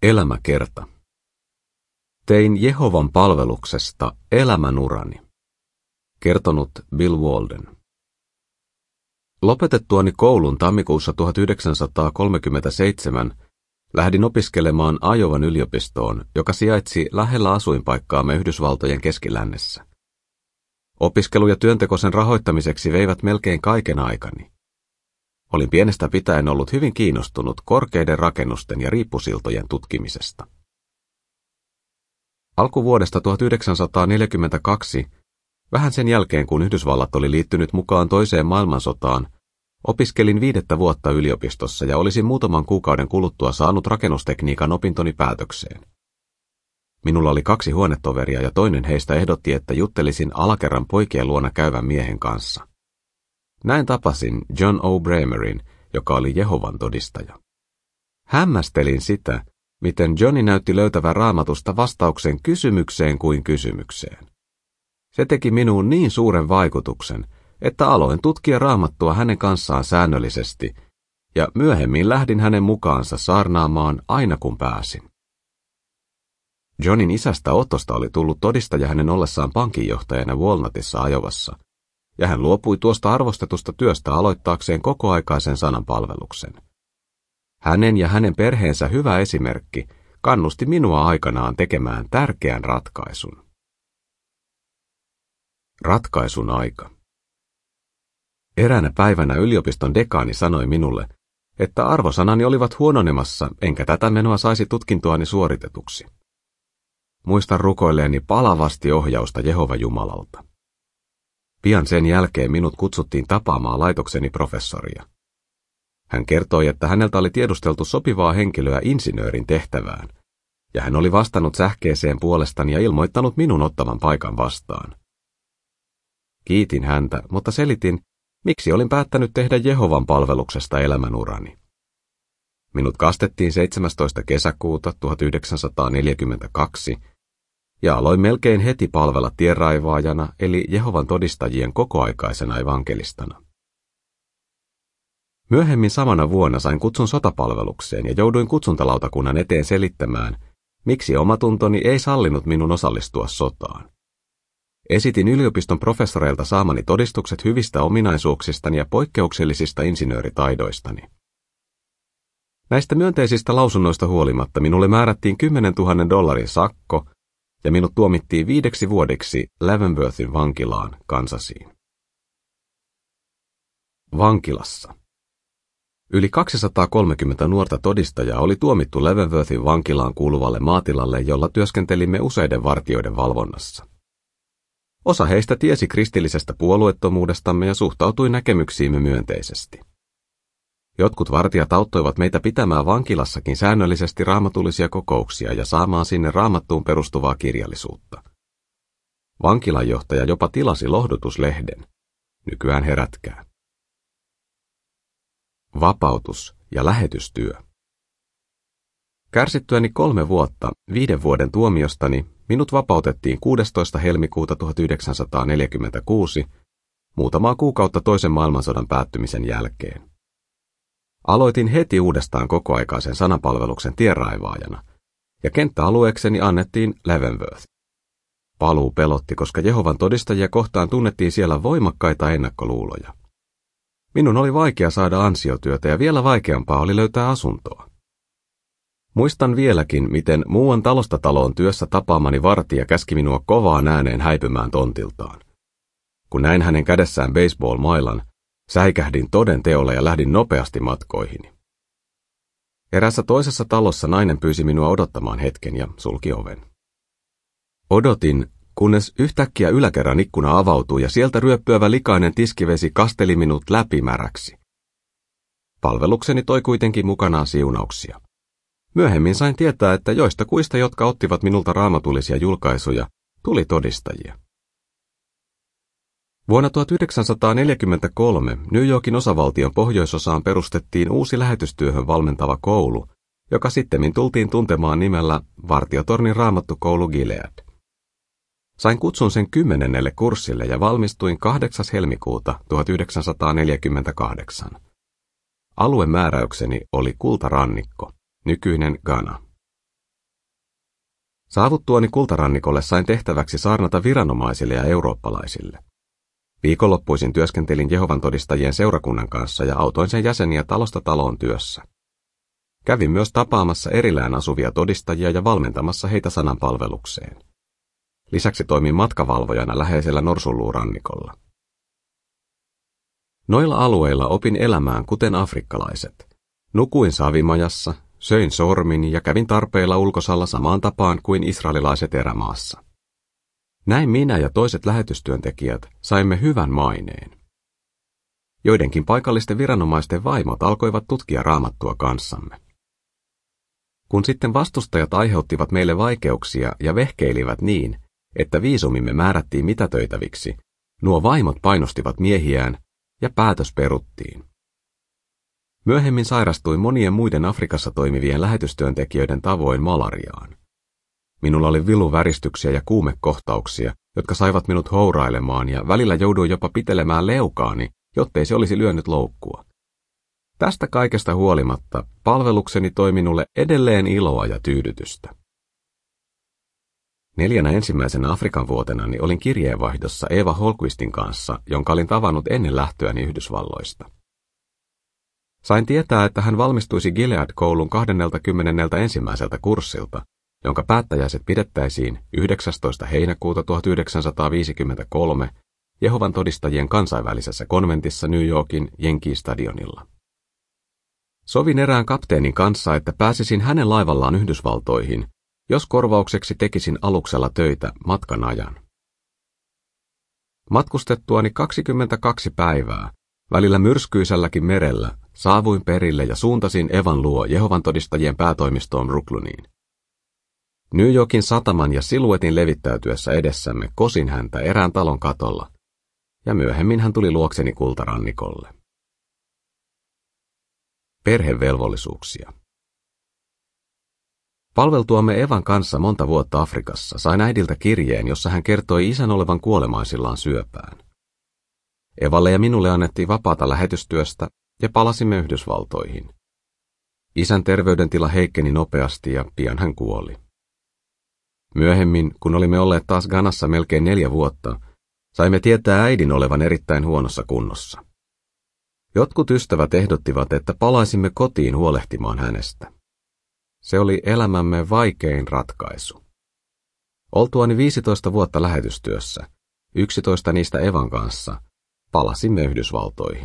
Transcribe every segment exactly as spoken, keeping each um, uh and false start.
Elämäkerta. Tein Jehovan palveluksesta elämänurani. Kertonut Bill Walden. Lopetettuani koulun tammikuussa tuhatyhdeksänsataakolmekymmentäseitsemän lähdin opiskelemaan Iowan yliopistoon, joka sijaitsi lähellä asuinpaikkaamme Yhdysvaltojen keskilännessä. Opiskelu ja työnteko sen rahoittamiseksi veivät melkein kaiken aikani. Olin pienestä pitäen ollut hyvin kiinnostunut korkeiden rakennusten ja riippusiltojen tutkimisesta. Alkuvuodesta tuhatyhdeksänsataaneljäkymmentäkaksi, vähän sen jälkeen kun Yhdysvallat oli liittynyt mukaan toiseen maailmansotaan, opiskelin viidettä vuotta yliopistossa ja olisin muutaman kuukauden kuluttua saanut rakennustekniikan opintoni päätökseen. Minulla oli kaksi huonetoveria ja toinen heistä ehdotti, että juttelisin alakerran poikien luona käyvän miehen kanssa. Näin tapasin John O'Bramerin, joka oli Jehovan todistaja. Hämmästelin sitä, miten Johnny näytti löytävän Raamatusta vastauksen kysymykseen kuin kysymykseen. Se teki minuun niin suuren vaikutuksen, että aloin tutkia Raamattua hänen kanssaan säännöllisesti, ja myöhemmin lähdin hänen mukaansa saarnaamaan aina kun pääsin. Johnin isästä Ottosta oli tullut todistaja hänen ollessaan pankinjohtajana Walnutissa Iowassa, ja hän luopui tuosta arvostetusta työstä aloittaakseen kokoaikaisen sananpalveluksen. Hänen ja hänen perheensä hyvä esimerkki kannusti minua aikanaan tekemään tärkeän ratkaisun. Ratkaisun aika. Eräänä päivänä yliopiston dekaani sanoi minulle, että arvosanani olivat huononemassa, enkä tätä menoa saisi tutkintoani suoritetuksi. Muistan rukoilleeni palavasti ohjausta Jehovan Jumalalta. Pian sen jälkeen minut kutsuttiin tapaamaan laitokseni professoria. Hän kertoi, että häneltä oli tiedusteltu sopivaa henkilöä insinöörin tehtävään, ja hän oli vastannut sähkeeseen puolestani ja ilmoittanut minun ottavan paikan vastaan. Kiitin häntä, mutta selitin, miksi olin päättänyt tehdä Jehovan palveluksesta elämänurani. Minut kastettiin seitsemästoista kesäkuuta tuhatyhdeksänsataaneljäkymmentäkaksi, ja aloin melkein heti palvella tienraivaajana eli Jehovan todistajien kokoaikaisena evankelistana. Myöhemmin samana vuonna sain kutsun sotapalvelukseen ja jouduin kutsuntalautakunnan eteen selittämään, miksi omatuntoni ei sallinut minun osallistua sotaan. Esitin yliopiston professoreilta saamani todistukset hyvistä ominaisuuksistani ja poikkeuksellisista insinööritaidoistani. Näistä myönteisistä lausunnoista huolimatta minulle määrättiin kymmenentuhannen dollarin sakko ja minut tuomittiin viideksi vuodeksi Leavenworthin vankilaan Kansasiin. Vankilassa. Yli kaksisataakolmekymmentä nuorta todistajaa oli tuomittu Leavenworthin vankilaan kuuluvalle maatilalle, jolla työskentelimme useiden vartijoiden valvonnassa. Osa heistä tiesi kristillisestä puolueettomuudestamme ja suhtautui näkemyksiimme myönteisesti. Jotkut vartijat auttoivat meitä pitämään vankilassakin säännöllisesti raamatullisia kokouksia ja saamaan sinne raamattuun perustuvaa kirjallisuutta. Vankilanjohtaja jopa tilasi lohdutuslehden. Nykyään herätkää. Vapautus ja lähetystyö. Kärsittyäni kolme vuotta viiden vuoden tuomiostani minut vapautettiin kuudestoista helmikuuta tuhatyhdeksänsataaneljäkymmentäkuusi, muutamaa kuukautta toisen maailmansodan päättymisen jälkeen. Aloitin heti uudestaan kokoaikaisen sanapalveluksen tienraivaajana, ja kenttäalueekseni annettiin Leavenworth. Paluu pelotti, koska Jehovan todistajia kohtaan tunnettiin siellä voimakkaita ennakkoluuloja. Minun oli vaikea saada ansiotyötä ja vielä vaikeampaa oli löytää asuntoa. Muistan vieläkin, miten muuan talosta taloon työssä tapaamani vartija käski minua kovaan ääneen häipymään tontiltaan. Kun näin hänen kädessään baseball-mailan, säikähdin toden teolla ja lähdin nopeasti matkoihini. Erässä toisessa talossa nainen pyysi minua odottamaan hetken ja sulki oven. Odotin, kunnes yhtäkkiä yläkerran ikkuna avautui ja sieltä ryöppyävä likainen tiskivesi kasteli minut läpimäräksi. Palvelukseni toi kuitenkin mukanaan siunauksia. Myöhemmin sain tietää, että joista kuista, jotka ottivat minulta raamatullisia julkaisuja, tuli todistajia. Vuonna tuhatyhdeksänsataaneljäkymmentäkolme New Yorkin osavaltion pohjoisosaan perustettiin uusi lähetystyöhön valmentava koulu, joka sittemmin tultiin tuntemaan nimellä Vartiotornin raamattukoulu Gilead. Sain kutsun sen kymmenennelle kurssille ja valmistuin kahdeksas helmikuuta tuhatyhdeksänsataaneljäkymmentäkahdeksan. Aluemääräykseni oli Kultarannikko, nykyinen Ghana. Saavuttuani kultarannikolle sain tehtäväksi saarnata viranomaisille ja eurooppalaisille. Viikonloppuisin työskentelin Jehovan todistajien seurakunnan kanssa ja autoin sen jäseniä talosta taloon työssä. Kävin myös tapaamassa erillään asuvia todistajia ja valmentamassa heitä sanan palvelukseen. Lisäksi toimin matkavalvojana läheisellä Norsunluurannikolla. Noilla alueilla opin elämään kuten afrikkalaiset. Nukuin savimajassa, söin sormini ja kävin tarpeilla ulkosalla samaan tapaan kuin israelilaiset erämaassa. Näin minä ja toiset lähetystyöntekijät saimme hyvän maineen. Joidenkin paikallisten viranomaisten vaimot alkoivat tutkia Raamattua kanssamme. Kun sitten vastustajat aiheuttivat meille vaikeuksia ja vehkeilivät niin, että viisumimme määrättiin mitätöitäviksi, nuo vaimot painostivat miehiään ja päätös peruttiin. Myöhemmin sairastuin monien muiden Afrikassa toimivien lähetystyöntekijöiden tavoin malariaan. Minulla oli viluväristyksiä ja kuumekohtauksia, jotka saivat minut hourailemaan ja välillä jouduin jopa pitelemään leukaani, jottei se olisi lyönyt loukkua. Tästä kaikesta huolimatta palvelukseni toi minulle edelleen iloa ja tyydytystä. Neljänä ensimmäisenä Afrikan vuotenani olin kirjeenvaihdossa Eva Holquistin kanssa, jonka olin tavannut ennen lähtöäni Yhdysvalloista. Sain tietää, että hän valmistuisi Gilead-koulun kaksikymmentäyksi kurssilta, jonka päättäjäiset pidettäisiin yhdeksästoista heinäkuuta tuhatyhdeksänsataaviisikymmentäkolme Jehovan todistajien kansainvälisessä konventissa New Yorkin Yankee-stadionilla. Sovin erään kapteenin kanssa, että pääsisin hänen laivallaan Yhdysvaltoihin, jos korvaukseksi tekisin aluksella töitä matkan ajan. Matkustettuani kaksikymmentäkaksi päivää, välillä myrskyiselläkin merellä, saavuin perille ja suuntasin Evan luo Jehovan todistajien päätoimistoon Brooklyniin. New Yorkin sataman ja siluetin levittäytyessä edessämme kosin häntä erään talon katolla, ja myöhemmin hän tuli luokseni kultarannikolle. Perhevelvollisuuksia. Palveltuamme Evan kanssa monta vuotta Afrikassa sain äidiltä kirjeen, jossa hän kertoi isän olevan kuolemaisillaan syöpään. Evalle ja minulle annettiin vapaata lähetystyöstä ja palasimme Yhdysvaltoihin. Isän terveydentila heikkeni nopeasti ja pian hän kuoli. Myöhemmin, kun olimme olleet taas Ghanassa melkein neljä vuotta, saimme tietää äidin olevan erittäin huonossa kunnossa. Jotkut ystävät ehdottivat, että palaisimme kotiin huolehtimaan hänestä. Se oli elämämme vaikein ratkaisu. Oltuani viisitoista vuotta lähetystyössä, yksitoista niistä Evan kanssa, palasimme Yhdysvaltoihin.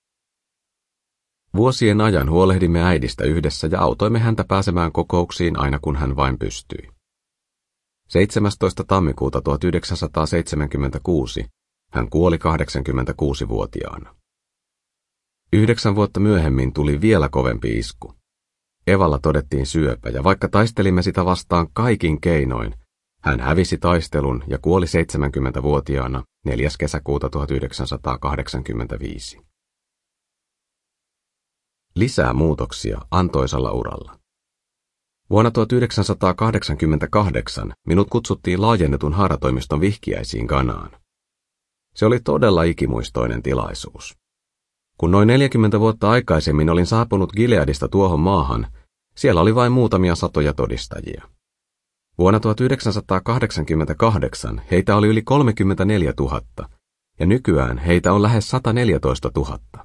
Vuosien ajan huolehdimme äidistä yhdessä ja autoimme häntä pääsemään kokouksiin aina kun hän vain pystyi. seitsemästoista tammikuuta tuhatyhdeksänsataaseitsemänkymmentäkuusi hän kuoli kahdeksankymmentäkuusivuotiaana. Yhdeksän vuotta myöhemmin tuli vielä kovempi isku. Evalla todettiin syöpä ja vaikka taistelimme sitä vastaan kaikin keinoin, hän hävisi taistelun ja kuoli seitsemänkymmentävuotiaana neljäs kesäkuuta tuhatyhdeksänsataakahdeksankymmentäviisi. Lisää muutoksia antoisalla uralla. Vuonna tuhatyhdeksänsataakahdeksankymmentäkahdeksan minut kutsuttiin laajennetun haaratoimiston vihkiäisiin Ghanaan. Se oli todella ikimuistoinen tilaisuus. Kun noin neljäkymmentä vuotta aikaisemmin olin saapunut Gileadista tuohon maahan, siellä oli vain muutamia satoja todistajia. Vuonna tuhatyhdeksänsataakahdeksankymmentäkahdeksan heitä oli yli kolmekymmentäneljätuhatta, ja nykyään heitä on lähes sataneljätoistatuhatta.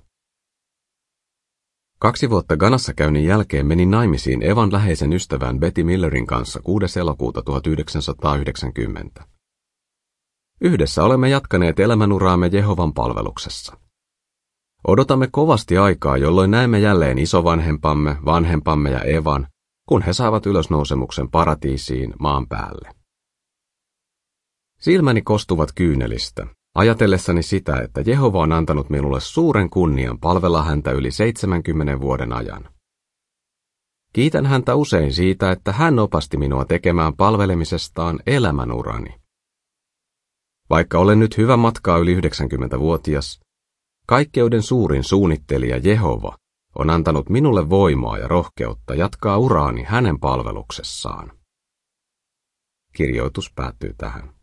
Kaksi vuotta Ghanassa käynnin jälkeen menin naimisiin Evan läheisen ystävän Betty Millerin kanssa kuudes elokuuta tuhatyhdeksänsataayhdeksänkymmentä. Yhdessä olemme jatkaneet elämänuraamme Jehovan palveluksessa. Odotamme kovasti aikaa, jolloin näemme jälleen isovanhempamme, vanhempamme ja Evan, kun he saavat ylösnousemuksen paratiisiin maan päälle. Silmäni kostuvat kyynelistä, ajatellessani sitä, että Jehova on antanut minulle suuren kunnian palvella häntä yli seitsemänkymmenen vuoden ajan. Kiitän häntä usein siitä, että hän opasti minua tekemään palvelemisestaan elämänurani. Vaikka olen nyt hyvä matkaa yli yhdeksänkymmentävuotias, kaikkeuden suurin suunnittelija Jehova on antanut minulle voimaa ja rohkeutta jatkaa uraani hänen palveluksessaan. Kirjoitus päättyy tähän.